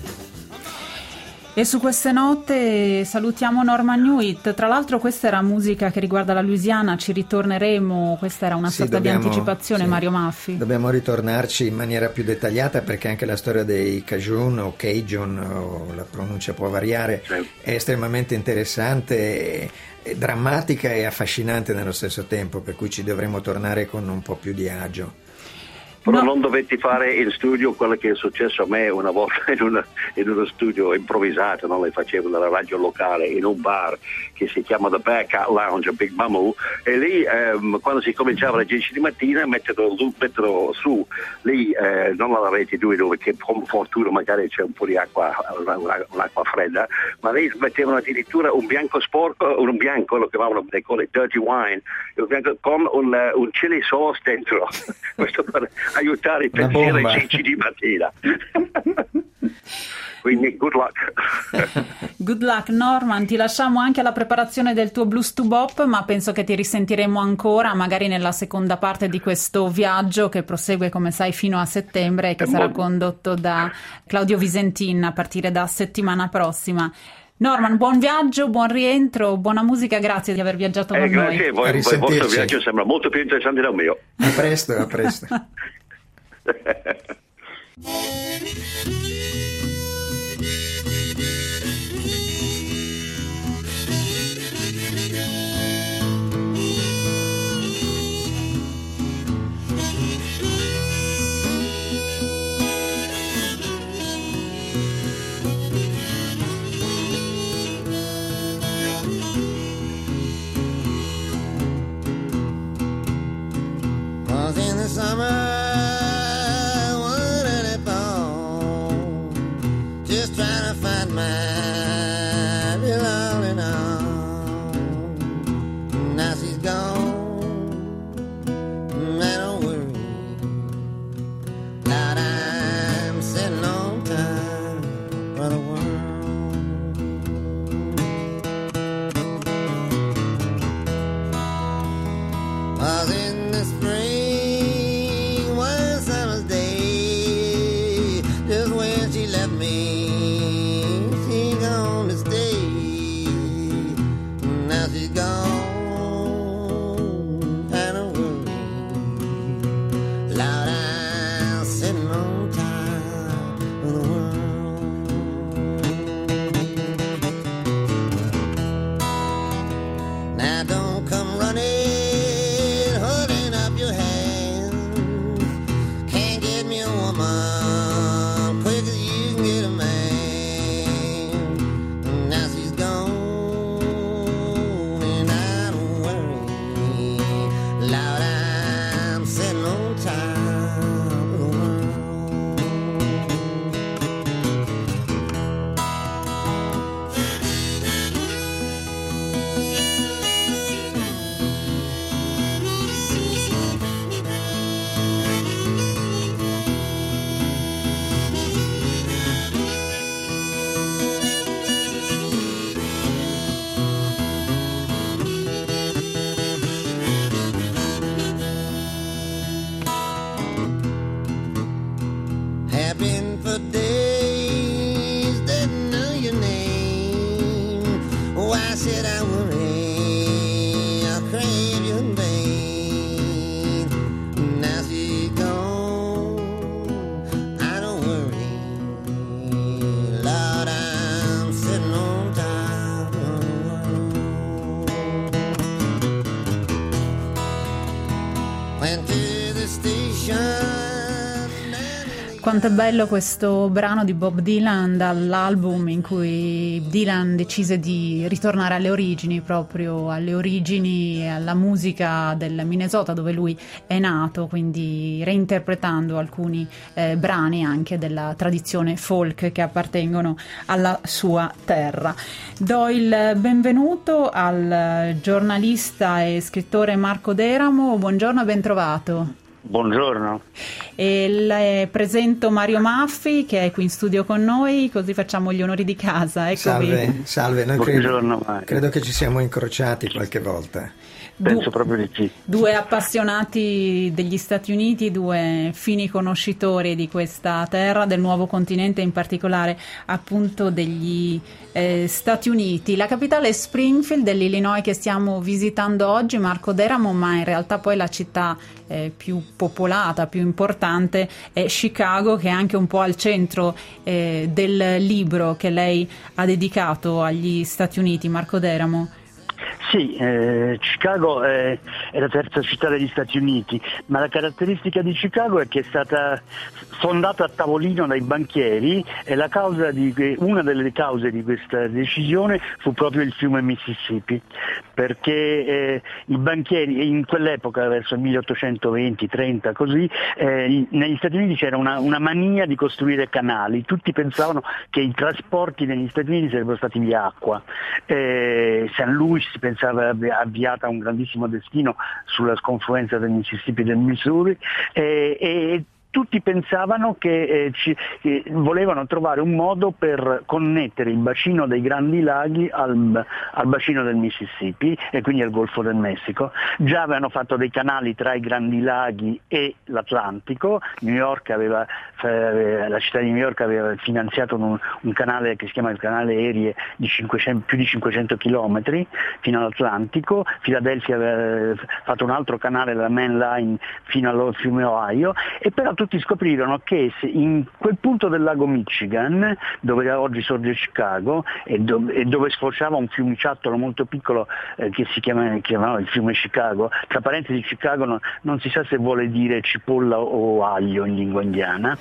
E su queste note salutiamo Norman Hewitt. Tra l'altro questa era musica che riguarda la Louisiana, ci ritorneremo, questa era una Sì, sorta dobbiamo- di anticipazione, sì. Mario Maffi. Dobbiamo ritornarci in maniera più dettagliata perché anche la storia dei Cajun o Cajun, o la pronuncia può variare, è estremamente interessante, e- e drammatica e affascinante nello stesso tempo, per cui ci dovremo tornare con un po' più di agio. Però No. non dovetti fare in studio quello che è successo a me una volta in, una- in uno studio improvvisato, non le facevo nella radio locale, in un bar che si chiama The Bearcat Lounge a Big Mamu, e lì ehm, quando si cominciava alle dieci di mattina mettono, mettono su, lì eh, non alla rete due dove che con fortuna magari c'è un po' di acqua, una- una- un'acqua fredda, ma lì mettevano addirittura un bianco sporco, un bianco, lo chiamavano they call it dirty wine, un bianco con un, eh, un chili sauce dentro, questo per aiutare i Una pensieri bomba. ai cicci di mattina. Quindi good luck. Good luck Norman, ti lasciamo anche alla preparazione del tuo Blues to Bop, ma penso che ti risentiremo ancora magari nella seconda parte di questo viaggio che prosegue, come sai, fino a settembre e che È sarà molto- condotto da Claudio Visentin a partire da settimana prossima. Norman, buon viaggio, buon rientro, buona musica, grazie di aver viaggiato Eh, con grazie, noi. voi, voi- il vostro risentirci. viaggio sembra molto più interessante del mio. A presto, a presto. Was in the summer, one and a fall. said I worry, I crave you in vain. Now she's gone, I don't worry. Lord, I'm sitting on top of the world. Went to the station. Quanto è bello questo brano di Bob Dylan dall'album in cui Dylan decise di ritornare alle origini, proprio alle origini e alla musica del Minnesota dove lui è nato, quindi reinterpretando alcuni eh, brani anche della tradizione folk che appartengono alla sua terra. Do il benvenuto al giornalista e scrittore Marco Deramo. Buongiorno e ben trovato. Buongiorno. E le presento Mario Maffi che è qui in studio con noi, così facciamo gli onori di casa. Eccovi. Salve, salve. Noi Buongiorno, credo, credo che ci siamo incrociati qualche volta. Penso Du- proprio di sì. Due appassionati degli Stati Uniti, due fini conoscitori di questa terra, del nuovo continente, in particolare appunto degli eh, Stati Uniti. La capitale è Springfield dell'Illinois che stiamo visitando oggi, Marco Deramo, ma in realtà poi la città eh, più popolata, più importante è Chicago, che è anche un po' al centro eh, del libro che lei ha dedicato agli Stati Uniti. Marco Deramo. Sì, eh, Chicago è, è la terza città degli Stati Uniti, ma la caratteristica di Chicago è che è stata fondata a tavolino dai banchieri e la causa di, una delle cause di questa decisione fu proprio il fiume Mississippi, perché eh, i banchieri in quell'epoca, verso il milleottocentoventi trenta così, eh, negli Stati Uniti c'era una, una mania di costruire canali, tutti pensavano che i trasporti negli Stati Uniti sarebbero stati via acqua. Eh, Saint Louis si pensava avviata a un grandissimo destino sulla sconfluenza del Mississippi e del Missouri e, e tutti pensavano che eh, ci, eh, volevano trovare un modo per connettere il bacino dei Grandi Laghi al, al bacino del Mississippi e quindi al Golfo del Messico. Già avevano fatto dei canali tra i Grandi Laghi e l'Atlantico. New York aveva, eh, la città di New York aveva finanziato un, un canale che si chiama il canale Erie di cinquecento, più di cinquecento chilometri fino all'Atlantico. Philadelphia aveva fatto un altro canale, la Main Line, fino al fiume Ohio, e però tutti scoprirono che in quel punto del lago Michigan, dove oggi sorge Chicago e dove, e dove sfociava un fiumiciattolo molto piccolo eh, che si chiama, chiamava il fiume Chicago, tra parentesi Chicago non, non si sa se vuole dire cipolla o aglio in lingua indiana,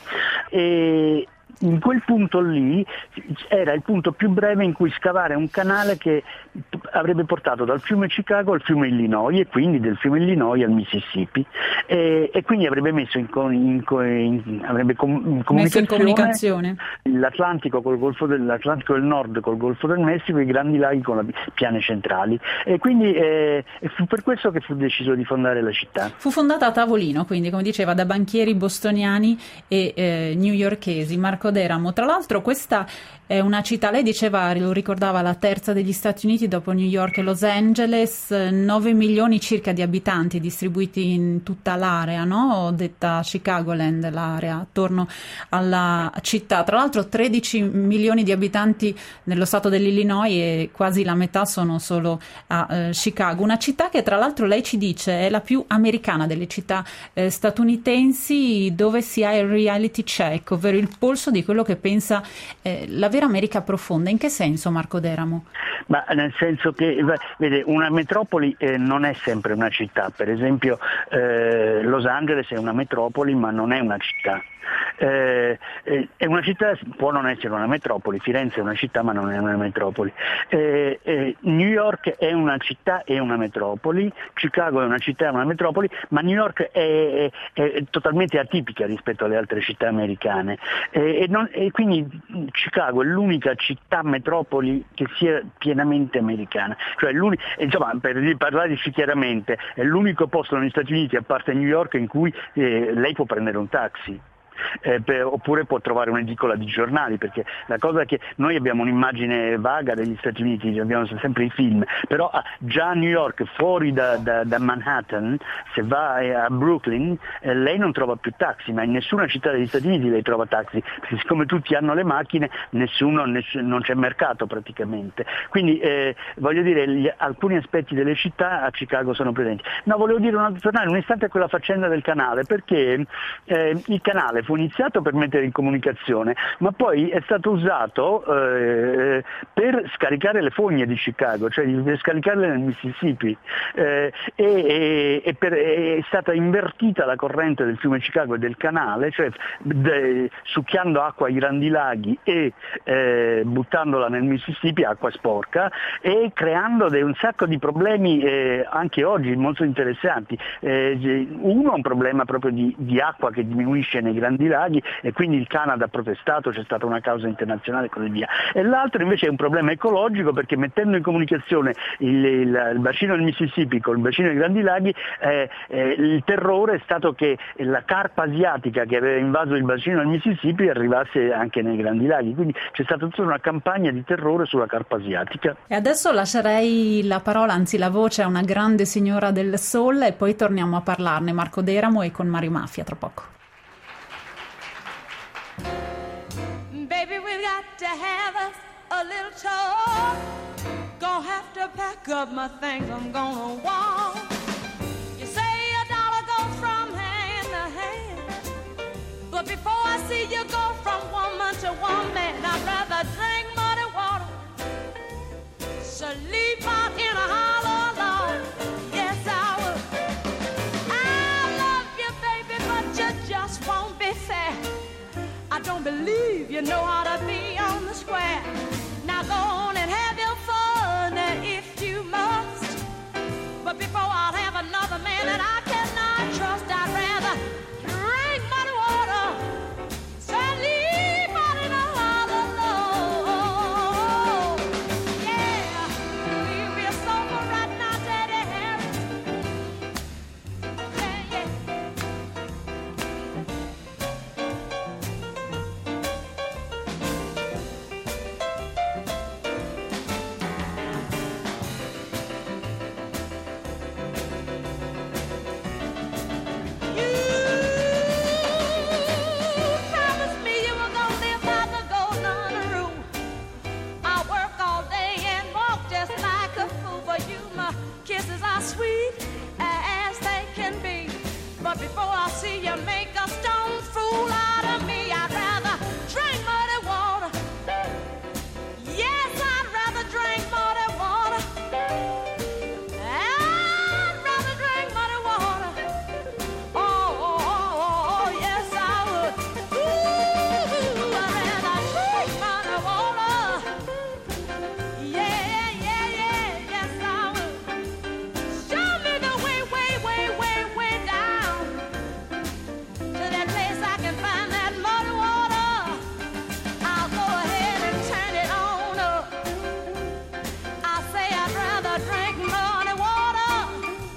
e in quel punto lì era il punto più breve in cui scavare un canale che avrebbe portato dal fiume Chicago al fiume Illinois e quindi del fiume Illinois al Mississippi, e, e quindi avrebbe messo in, in, in, avrebbe com, in comunicazione, messo in comunicazione l'Atlantico col Golfo del, l'Atlantico del Nord col Golfo del Messico e i Grandi Laghi con le piane centrali, e quindi eh, fu per questo che fu deciso di fondare la città. Fu fondata a tavolino, quindi come diceva, da banchieri bostoniani e eh, newyorkesi. Marco Deramo, tra l'altro questa è una città, lei diceva, lo ricordava, la terza degli Stati Uniti dopo New York e Los Angeles, nove milioni circa di abitanti distribuiti in tutta l'area, no? Detta Chicagoland, l'area attorno alla città. Tra l'altro tredici milioni di abitanti nello stato dell'Illinois e quasi la metà sono solo a eh, Chicago, una città che tra l'altro lei ci dice è la più americana delle città eh, statunitensi, dove si ha il reality check, ovvero il polso di quello che pensa eh, la vera America profonda. In che senso, Marco Deramo? Ma nel senso che, vede, una metropoli eh, non è sempre una città. Per esempio eh, Los Angeles è una metropoli ma non è una città. Eh, eh, è una città, può non essere una metropoli, Firenze è una città ma non è una metropoli, eh, eh, New York è una città e una metropoli, Chicago è una città e una metropoli, ma New York è, è, è totalmente atipica rispetto alle altre città americane, eh, e, non, e quindi Chicago è l'unica città metropoli che sia pienamente americana, cioè insomma, per parlare chiaramente, è l'unico posto negli Stati Uniti a parte New York in cui eh, lei può prendere un taxi. eh, per, oppure può trovare un'edicola di giornali, perché la cosa che noi abbiamo un'immagine vaga degli Stati Uniti, abbiamo sempre i film, però ah, già a New York, fuori da, da, da Manhattan, se va a Brooklyn, eh, lei non trova più taxi, ma in nessuna città degli Stati Uniti lei trova taxi, perché siccome tutti hanno le macchine, nessuno, ness- non c'è mercato praticamente. Quindi eh, voglio dire, gli, alcuni aspetti delle città a Chicago sono presenti. No, volevo dire un, tornare un istante a quella faccenda del canale, perché eh, il canale fu iniziato per mettere in comunicazione, ma poi è stato usato eh, per scaricare le fogne di Chicago, cioè per scaricarle nel Mississippi, eh, e, e, e per, è stata invertita la corrente del fiume Chicago e del canale, cioè de, succhiando acqua ai grandi laghi e eh, buttandola nel Mississippi, acqua sporca, e creando de, un sacco di problemi eh, anche oggi molto interessanti. Eh, uno è un problema proprio di, di acqua che diminuisce nei grandi laghi, e quindi il Canada ha protestato, c'è stata una causa internazionale e così via. E l'altro invece è un problema ecologico, perché mettendo in comunicazione il, il, il bacino del Mississippi con il bacino dei grandi laghi, eh, eh, il terrore è stato che la carpa asiatica che aveva invaso il bacino del Mississippi arrivasse anche nei grandi laghi, quindi c'è stata tutta una campagna di terrore sulla carpa asiatica. E adesso lascerei la parola, anzi la voce, a una grande signora del soul, e poi torniamo a parlarne, Marco Deramo e con Mario Mafia tra poco. Baby, we got to have us a little talk. Gonna have to pack up my things, I'm gonna walk. You say a dollar goes from hand to hand, but before I see you go from woman to woman, I'd rather drink muddy water, sleep out in a hollow log. Yes, I would. I love you, baby, but you just won't be fair. I don't believe you know how to be on the square. Now go on and have your fun if you must, but before I'll have another man that I cannot trust, I'd rather drink muddy water, sleep out in a hollow log. Yeah, we'll be sober right now, Daddy Harris. Yeah, yeah. Kisses are sweet as they can be, but before I see you make a stone fool out of me, I'd rather drink muddy water. Yes, I'd rather drink muddy water. I'd rather drink muddy water. Oh, oh, oh, oh, yes, I would. Ooh, I'd rather drink muddy water. Yeah, yeah, yeah, yes, I would. Show me the way, way, way, way, way down to that place I can find that muddy water. I'll go ahead and turn it on up. I say I'd rather drink muddy water.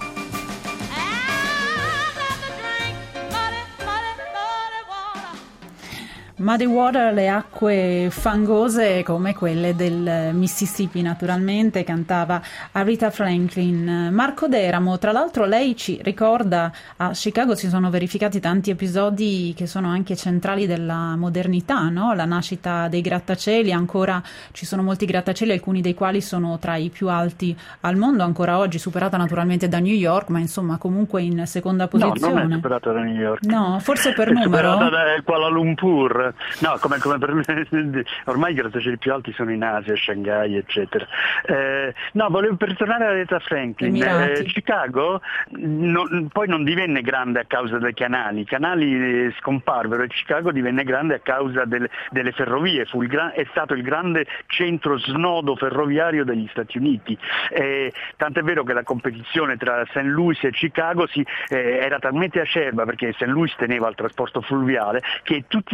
I'd rather drink muddy, muddy, muddy water. Muddy Water, le acque fangose come quelle del Mississippi, naturalmente, cantava Aretha Franklin. Marco Deramo, tra l'altro lei ci ricorda, a Chicago si sono verificati tanti episodi che sono anche centrali della modernità, no? La nascita dei grattacieli, ancora ci sono molti grattacieli, alcuni dei quali sono tra i più alti al mondo, ancora oggi, superata naturalmente da New York, ma insomma comunque in seconda posizione. No, non è superata da New York. No, forse per è numero? Superata da Kuala Lumpur. No, come, come per ormai i grattacieli più alti sono in Asia, Shanghai, eccetera. Eh, no, volevo per tornare a Aretha Franklin. Eh, Chicago non, poi non divenne grande a causa dei canali, i canali eh, scomparvero e Chicago divenne grande a causa del, delle ferrovie, fu il gran, è stato il grande centro snodo ferroviario degli Stati Uniti. Eh, tant'è vero che la competizione tra Saint Louis e Chicago si, eh, era talmente acerba, perché Saint Louis teneva il trasporto fluviale, che tutti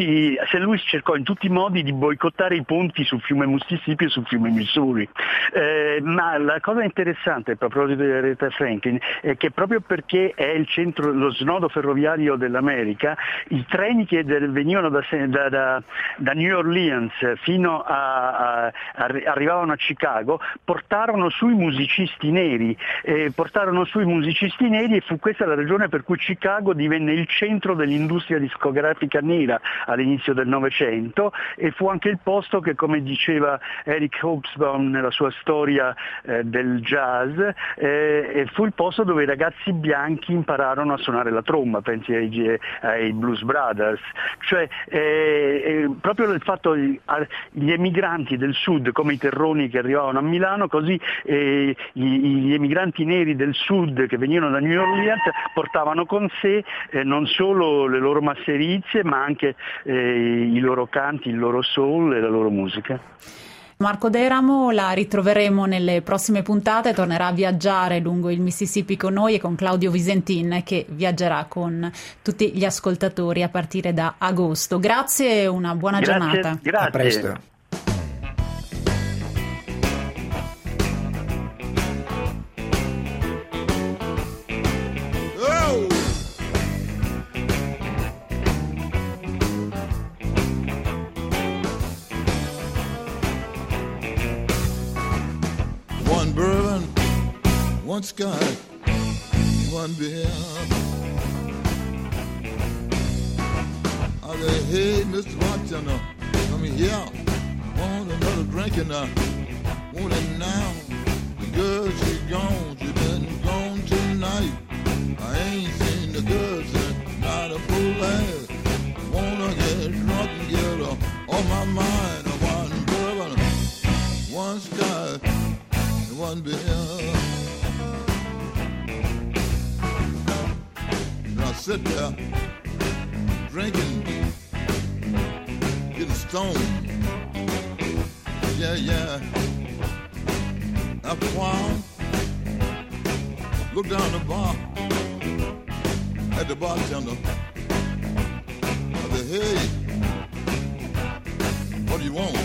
Saint Louis cercò in tutti i modi di boicottare i ponti sul fiume Mississippi e sul fiume Missouri. Eh, ma la cosa interessante a proposito di Aretha Franklin è che proprio perché è il centro, lo snodo ferroviario dell'America, i treni che venivano da, da, da, da New Orleans fino a, a, a arrivavano a Chicago, portarono su i musicisti neri, eh, portarono su i musicisti neri e fu questa la ragione per cui Chicago divenne il centro dell'industria discografica nera all'inizio del Novecento, e fu anche il posto che, come diceva Eric Hobsbawm nella sua storia eh, del jazz, eh, fu il posto dove i ragazzi bianchi impararono a suonare la tromba, pensi ai, ai Blues Brothers, cioè eh, eh, proprio il fatto di, gli emigranti del sud come i terroni che arrivavano a Milano, così eh, gli emigranti neri del sud che venivano da New Orleans portavano con sé eh, non solo le loro masserizie ma anche eh, i loro canti, il loro soul e la loro musica. Marco Deramo la ritroveremo nelle prossime puntate, tornerà a viaggiare lungo il Mississippi con noi e con Claudio Visentin che viaggerà con tutti gli ascoltatori a partire da agosto. Grazie e una buona grazie, giornata. Grazie. A presto. One sky, one beer. I say, hey, Mister Bartender, come here. Want another drink and I want it now. The girl, she gone, she been gone tonight. I ain't seen the girl since not a full ass. Wanna get drunk and get her on my mind. One bourbon, one sky, and one beer. Sit there, drinking, getting stoned. Yeah, yeah. After a while, look down the bar at the bartender. I said, hey, what do you want?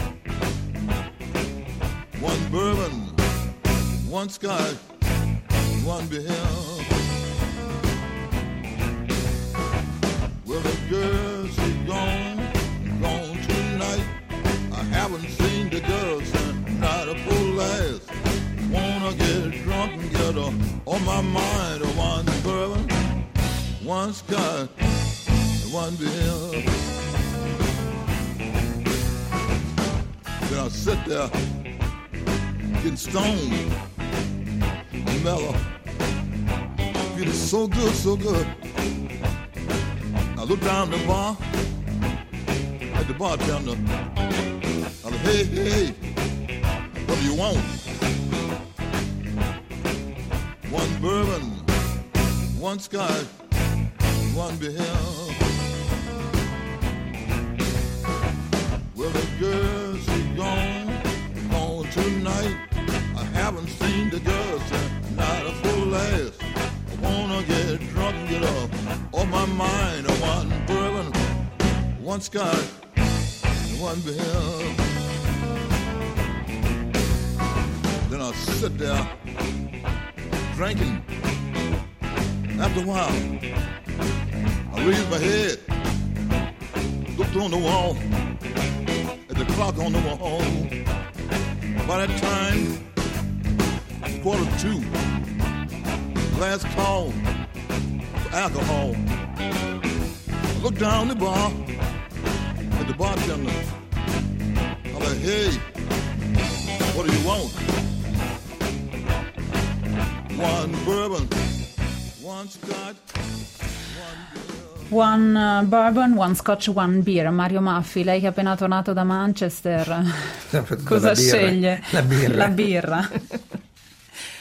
One bourbon, one scotch, one beer. Well, the girl, she gone, gone tonight. I haven't seen the girl since not a full ass. Wanna get drunk and get her on my mind. One bourbon, one scotch, and one beer. Then I sit there, getting stoned, mellow, feeling so good, so good. I look down the bar at the bartender. I said, hey, hey, what do you want? One bourbon, one scotch, one beer. Well, the girl, she gone, gone tonight. I haven't seen the girl since not a full ass. I wanna get drunk and get up on my mind. One bourbon, one scotch, and one beer. Then I sit there drinking. After a while, I raise my head, looked on the wall, at the clock on the wall. By that time, quarter two, last call for alcohol. I look down the bar at the bartender. I'm like, hey, what do you want? One bourbon, one scotch, one beer. One uh, bourbon, one scotch, one beer. Mario Maffi, lei che è appena tornato da Manchester, cosa la birra. sceglie? La birra. La birra.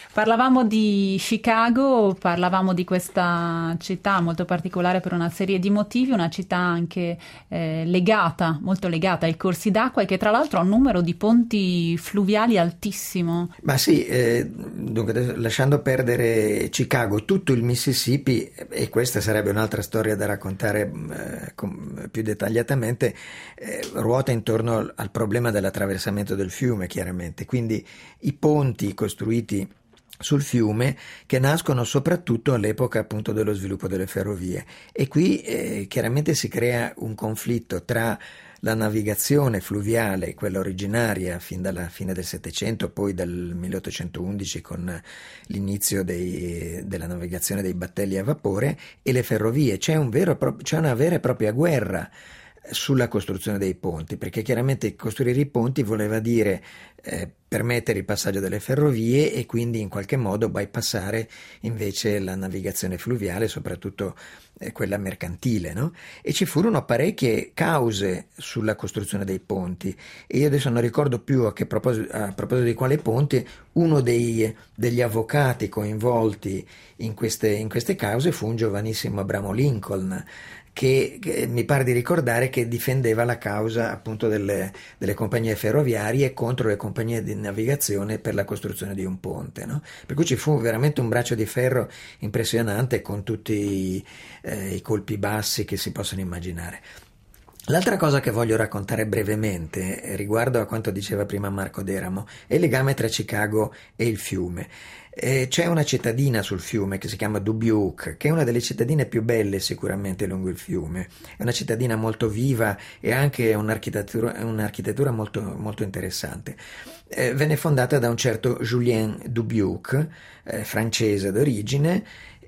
Parlavamo di Chicago, parlavamo di questa città molto particolare per una serie di motivi, una città anche eh, legata, molto legata ai corsi d'acqua e che tra l'altro ha un numero di ponti fluviali altissimo. Ma sì, eh, dunque lasciando perdere Chicago, tutto il Mississippi, e questa sarebbe un'altra storia da raccontare eh, com, più dettagliatamente, eh, ruota intorno al, al problema dell'attraversamento del fiume, chiaramente. Quindi i ponti costruiti sul fiume che nascono soprattutto all'epoca appunto dello sviluppo delle ferrovie, e qui eh, chiaramente si crea un conflitto tra la navigazione fluviale, quella originaria fin dalla fine del Settecento, poi dal milleottocentoundici con l'inizio dei, della navigazione dei battelli a vapore, e le ferrovie. C'è, un vero, c'è una vera e propria guerra sulla costruzione dei ponti, perché chiaramente costruire i ponti voleva dire eh, permettere il passaggio delle ferrovie e quindi in qualche modo bypassare invece la navigazione fluviale, soprattutto eh, quella mercantile, no? E ci furono parecchie cause sulla costruzione dei ponti, e io adesso non ricordo più a che proposito, a proposito di quale ponte. Uno dei, degli avvocati coinvolti in queste, in queste cause fu un giovanissimo Abramo Lincoln, Che, che mi pare di ricordare che difendeva la causa appunto delle, delle compagnie ferroviarie contro le compagnie di navigazione per la costruzione di un ponte, no? Per cui ci fu veramente un braccio di ferro impressionante, con tutti i, eh, i colpi bassi che si possono immaginare. L'altra cosa che voglio raccontare brevemente eh, riguardo a quanto diceva prima Marco Deramo è il legame tra Chicago e il fiume. Eh, c'è una cittadina sul fiume che si chiama Dubuque, che è una delle cittadine più belle sicuramente lungo il fiume. È una cittadina molto viva e anche un'architettura, un'architettura molto, molto interessante. Eh, venne fondata da un certo Julien Dubuque, eh, francese d'origine,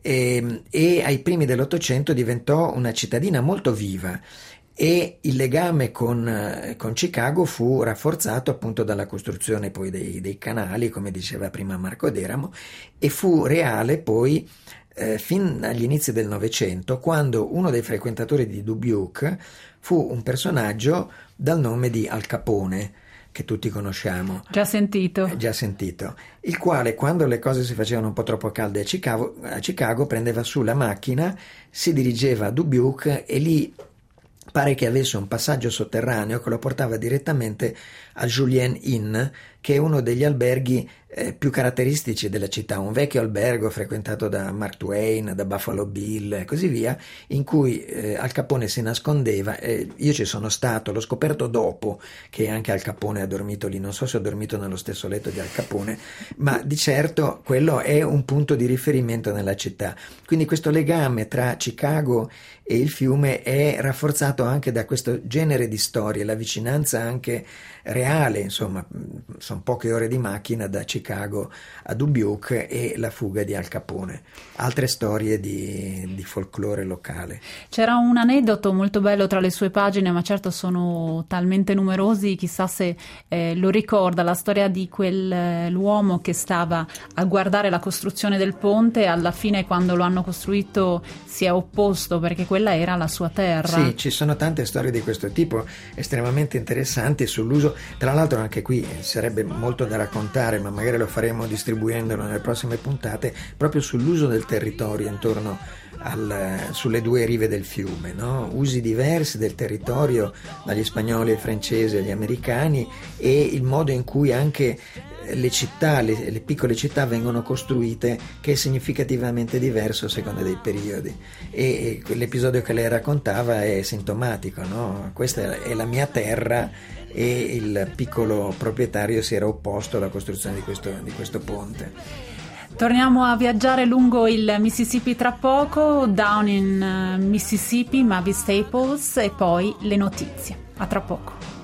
e, e ai primi dell'Ottocento diventò una cittadina molto viva. E il legame con, con Chicago fu rafforzato appunto dalla costruzione poi dei, dei canali, come diceva prima Marco Deramo, e fu reale poi eh, fin agli inizi del Novecento, quando uno dei frequentatori di Dubuque fu un personaggio dal nome di Al Capone, che tutti conosciamo. Già sentito. Già sentito. Il quale, quando le cose si facevano un po' troppo calde a Chicago, a Chicago prendeva su la macchina, si dirigeva a Dubuque e lì pare che avesse un passaggio sotterraneo che lo portava direttamente al Julien Inn, che è uno degli alberghi eh, più caratteristici della città, un vecchio albergo frequentato da Mark Twain, da Buffalo Bill e così via, in cui eh, Al Capone si nascondeva. Eh, io ci sono stato, l'ho scoperto dopo che anche Al Capone ha dormito lì, non so se ho dormito nello stesso letto di Al Capone, ma di certo quello è un punto di riferimento nella città. Quindi questo legame tra Chicago e il fiume è rafforzato anche da questo genere di storie, la vicinanza anche reale, insomma, sono poche ore di macchina da Chicago a Dubuque, e la fuga di Al Capone. Altre storie di, di folklore locale. C'era un aneddoto molto bello tra le sue pagine, ma certo sono talmente numerosi, chissà se eh, lo ricorda, la storia di quell'uomo che stava a guardare la costruzione del ponte e alla fine, quando lo hanno costruito, si è opposto perché quella era la sua terra. Sì, ci sono tante storie di questo tipo estremamente interessanti sull'uso. Tra l'altro anche qui sarebbe molto da raccontare, ma magari lo faremo distribuendolo nelle prossime puntate, proprio sull'uso del territorio intorno al, sulle due rive del fiume, no? Usi diversi del territorio dagli spagnoli ai francesi agli americani, e il modo in cui anche le città, le, le piccole città vengono costruite, che è significativamente diverso a seconda dei periodi, e, e l'episodio che lei raccontava è sintomatico, no? Questa è la mia terra, e il piccolo proprietario si era opposto alla costruzione di questo, di questo ponte. Torniamo a viaggiare lungo il Mississippi tra poco, Down in Mississippi, Mavis Staples, e poi le notizie. A tra poco.